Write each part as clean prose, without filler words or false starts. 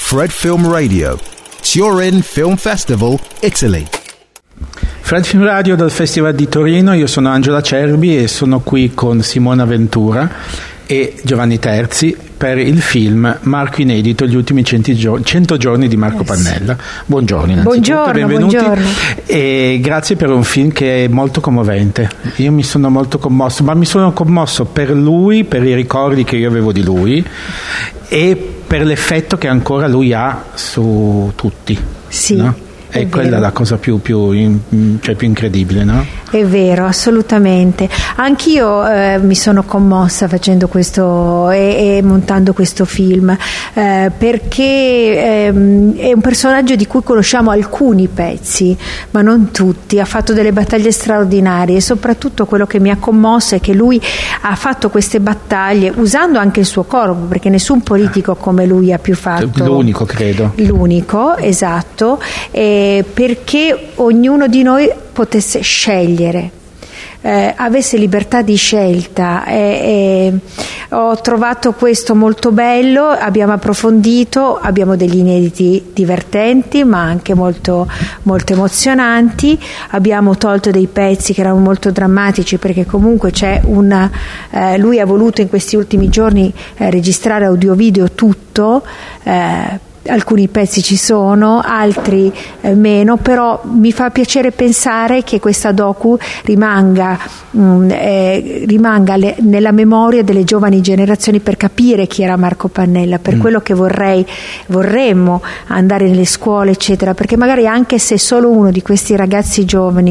Fred Film Radio, Turin Film Festival, Italy. Fred Film Radio dal Festival di Torino, io sono Angela Cerbi e sono qui con Simona Ventura e Giovanni Terzi per il film Marco Inedito, gli ultimi 100 giorni di Marco Pannella. Buongiorno innanzitutto, benvenuti. Buongiorno. E grazie per un film che è molto commovente. Io mi sono molto commosso, ma mi sono commosso per lui, per i ricordi che io avevo di lui e per l'effetto che ancora lui ha su tutti. Sì. No? È quella la cosa più incredibile, no? È vero, assolutamente. Anch'io mi sono commossa facendo questo e montando questo film, perché è un personaggio di cui conosciamo alcuni pezzi, ma non tutti. Ha fatto delle battaglie straordinarie e soprattutto quello che mi ha commosso è che lui ha fatto queste battaglie usando anche il suo corpo, perché nessun politico come lui ha più fatto. L'unico, credo. L'unico, esatto. Perché ognuno di noi potesse scegliere, avesse libertà di scelta. Ho trovato questo molto bello, abbiamo approfondito, abbiamo degli inediti divertenti ma anche molto, molto emozionanti, abbiamo tolto dei pezzi che erano molto drammatici perché comunque c'è lui ha voluto in questi ultimi giorni registrare audio-video tutto. Alcuni pezzi ci sono, altri meno, però mi fa piacere pensare che questa docu rimanga nella memoria delle giovani generazioni per capire chi era Marco Pannella, per quello che vorremmo andare nelle scuole eccetera, perché magari anche se solo uno di questi ragazzi giovani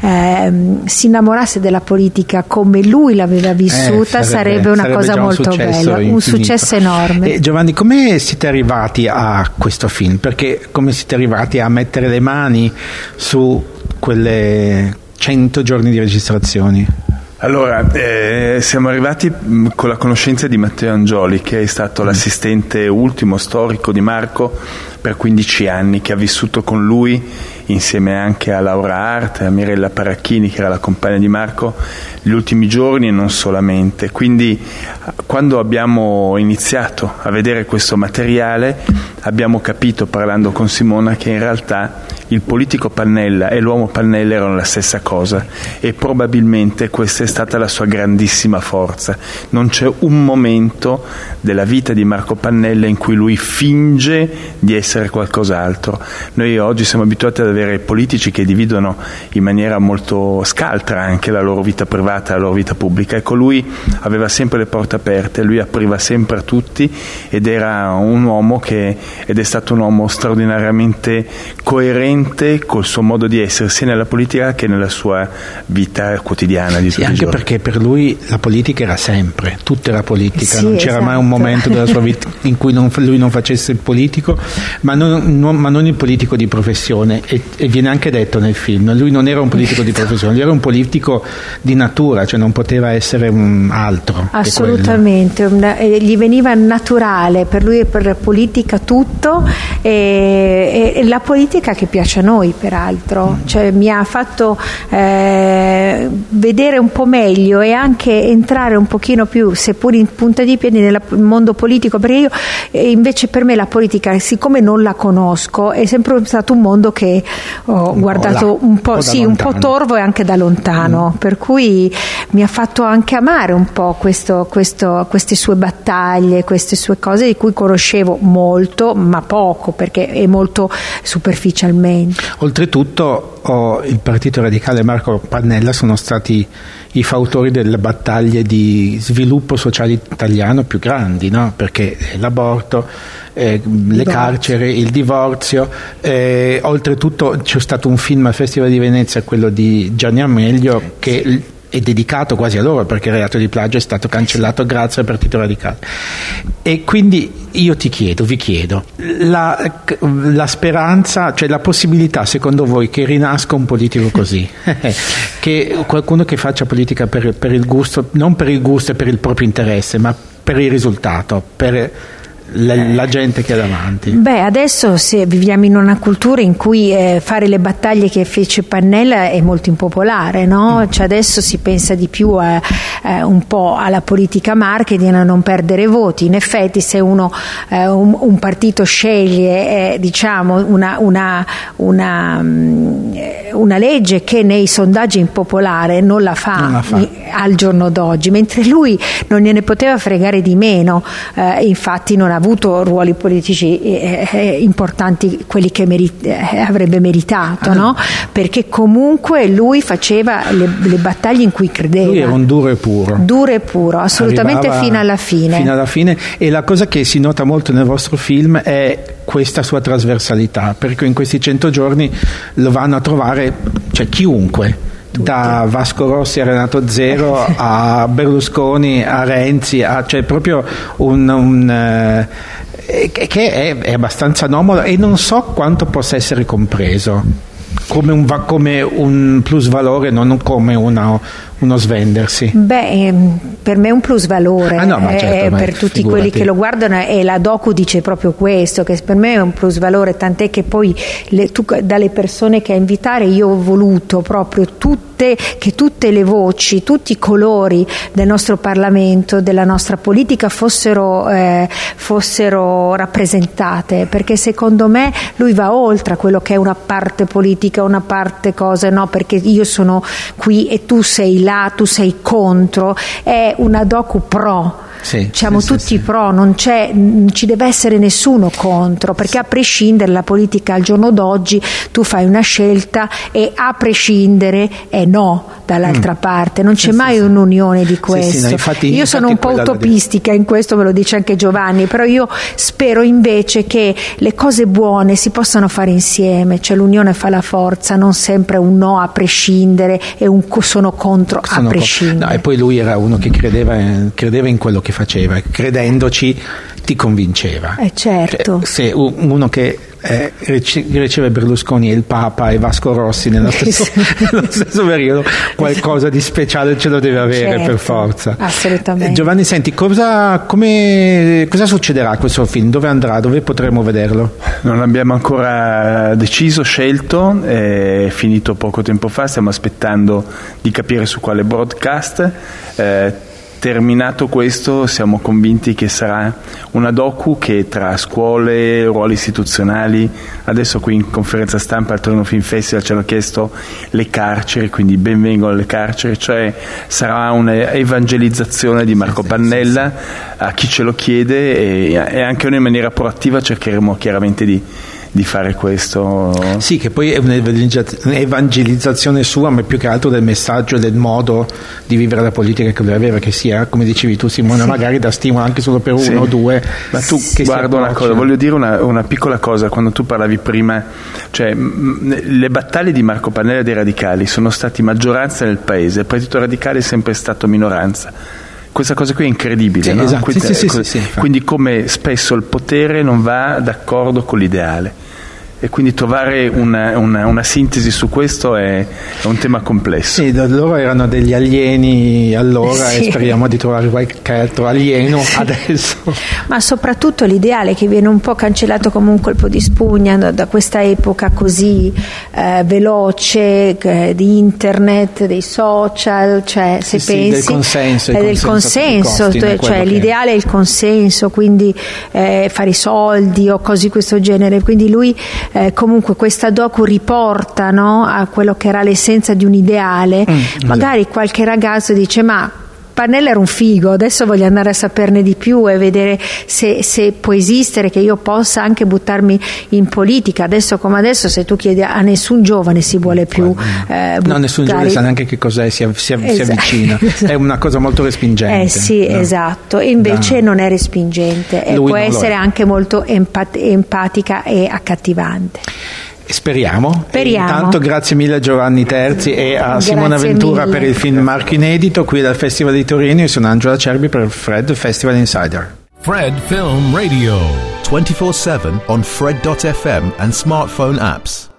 si innamorasse della politica come lui l'aveva vissuta, sarebbe una cosa molto bella, un successo enorme. Giovanni, come siete arrivati a questo film? Perché come siete arrivati a mettere le mani su quelle 100 giorni di registrazioni? Allora, siamo arrivati con la conoscenza di Matteo Angioli, che è stato l'assistente ultimo storico di Marco per 15 anni, che ha vissuto con lui insieme anche a Laura Hart e a Mirella Paracchini, che era la compagna di Marco, gli ultimi giorni e non solamente. Quindi quando abbiamo iniziato a vedere questo materiale abbiamo capito, parlando con Simona, che in realtà il politico Pannella e l'uomo Pannella erano la stessa cosa e probabilmente questa è stata la sua grandissima forza. Non c'è un momento della vita di Marco Pannella in cui lui finge di essere qualcos'altro. Noi oggi siamo abituati ad avere politici che dividono in maniera molto scaltra anche la loro vita privata e la loro vita pubblica. Ecco, lui aveva sempre le porte aperte, lui apriva sempre a tutti ed era un uomo ed è stato un uomo straordinariamente coerente col suo modo di essere sia nella politica che nella sua vita quotidiana di tutti i giorni. Anche perché per lui la politica era sempre, tutta era politica, sì, non c'era mai un momento della sua vita in cui lui non facesse il politico, ma non il politico di professione, e viene anche detto nel film, lui non era un politico di professione, lui era un politico di natura, cioè non poteva essere un altro. Assolutamente, gli veniva naturale, per lui e per la politica tutto, e la politica che piace a noi peraltro, cioè mi ha fatto vedere un po' meglio e anche entrare un pochino più, seppur in punta di piedi, nel mondo politico, perché io invece per me la politica, siccome non la conosco, è sempre stato un mondo che ho guardato un po' torvo e anche da lontano, per cui mi ha fatto anche amare un po' queste sue battaglie, queste sue cose di cui conoscevo molto ma poco, perché è molto superficialmente. Oltretutto il Partito Radicale e Marco Pannella sono stati i fautori delle battaglie di sviluppo sociale italiano più grandi, no? Perché l'aborto, le carceri, il divorzio, oltretutto c'è stato un film al Festival di Venezia, quello di Gianni Amelio, che è dedicato quasi a loro, perché il reato di plagio è stato cancellato grazie al Partito Radicale. E quindi io vi chiedo, la speranza, cioè la possibilità secondo voi che rinasca un politico così, che qualcuno che faccia politica per il gusto, non per il gusto e per il proprio interesse, ma per il risultato, per la gente che ha davanti. Beh, adesso se viviamo in una cultura in cui fare le battaglie che fece Pannella è molto impopolare, no? Cioè adesso si pensa di più un po' alla politica marketing, a non perdere voti. In effetti se un partito sceglie diciamo una legge che nei sondaggi è impopolare, non la fa al giorno d'oggi, mentre lui non gliene poteva fregare di meno, infatti non ha avuto ruoli politici importanti, quelli che avrebbe meritato, no? Perché comunque lui faceva le battaglie in cui credeva. Lui era un duro e puro, assolutamente. Arrivava fino alla fine. E la cosa che si nota molto nel vostro film è questa sua trasversalità, perché in questi 100 giorni lo vanno a trovare, cioè chiunque, da Vasco Rossi a Renato Zero a Berlusconi a Renzi, cioè proprio che è abbastanza anomalo, e non so quanto possa essere compreso come un plus valore, non come uno svendersi. Beh, per me è un plus valore, certo, per tutti quelli che lo guardano, e la docu dice proprio questo, che per me è un plus valore, tant'è che poi dalle persone che a invitare io ho voluto proprio che tutte le voci, tutti i colori del nostro Parlamento, della nostra politica fossero rappresentate, perché secondo me lui va oltre a quello che è una parte politica, una parte cosa, no, perché io sono qui e tu sei là, tu sei contro. È una docu pro. Siamo tutti pro, non ci deve essere nessuno contro, perché a prescindere la politica al giorno d'oggi tu fai una scelta e a prescindere è no dall'altra parte, non c'è mai un'unione di questo. Io sono un po' utopistica in questo, me lo dice anche Giovanni, però io spero invece che le cose buone si possano fare insieme, cioè l'unione fa la forza, non sempre un no a prescindere e un sono contro a prescindere. E poi lui era uno che credeva in quello che faceva, credendoci ti convinceva. Certo. Se uno che riceve Berlusconi e il Papa e Vasco Rossi nello stesso periodo, qualcosa di speciale ce lo deve avere, per forza. Assolutamente. Giovanni, senti, cosa succederà a questo film? Dove andrà? Dove potremo vederlo? Non abbiamo ancora deciso, scelto, è finito poco tempo fa, stiamo aspettando di capire su quale broadcast. Terminato questo, siamo convinti che sarà una docu che tra scuole, ruoli istituzionali, adesso qui in conferenza stampa al Torino Film Festival ci hanno chiesto le carceri, quindi benvengono le carceri, cioè sarà un'evangelizzazione di Marco Pannella a chi ce lo chiede, e anche noi in maniera proattiva cercheremo chiaramente di fare questo. Sì, che poi è un'evangelizzazione sua, ma più che altro del messaggio e del modo di vivere la politica che lui aveva, che sia, come dicevi tu Simone, magari da stimolo anche solo per uno o due. Ma tu guarda una cosa, voglio dire una piccola cosa, quando tu parlavi prima, cioè le battaglie di Marco Pannella e dei radicali sono stati maggioranza nel paese, il partito radicale è sempre stato minoranza. Questa cosa qui è incredibile, no? Esatto. Quindi come spesso il potere non va d'accordo con l'ideale, e quindi trovare una sintesi su questo è un tema complesso. Sì, loro erano degli alieni allora, e speriamo di trovare qualche altro alieno adesso. Ma soprattutto l'ideale che viene un po' cancellato come un colpo di spugna da questa epoca così veloce di internet, dei social, cioè se pensi del consenso, cioè l'ideale è il consenso, quindi fare i soldi o cose di questo genere, quindi lui comunque questa docu riporta, no, a quello che era l'essenza di un ideale. Magari qualche ragazzo dice: ma Pannella era un figo, adesso voglio andare a saperne di più e vedere se può esistere, che io possa anche buttarmi in politica. Adesso come adesso, se tu chiedi a nessun giovane si vuole più nessun giovane sa neanche che cos'è, si avvicina. È una cosa molto respingente. Esatto, e invece non è respingente, può essere anche molto empatica e accattivante. Speriamo. Intanto grazie mille a Giovanni Terzi e a Simona Ventura per il film Marco Inedito qui dal Festival di Torino. Io sono Angelo Acerbi per Fred Festival Insider. Fred Film Radio 24/7 on Fred.fm and smartphone apps.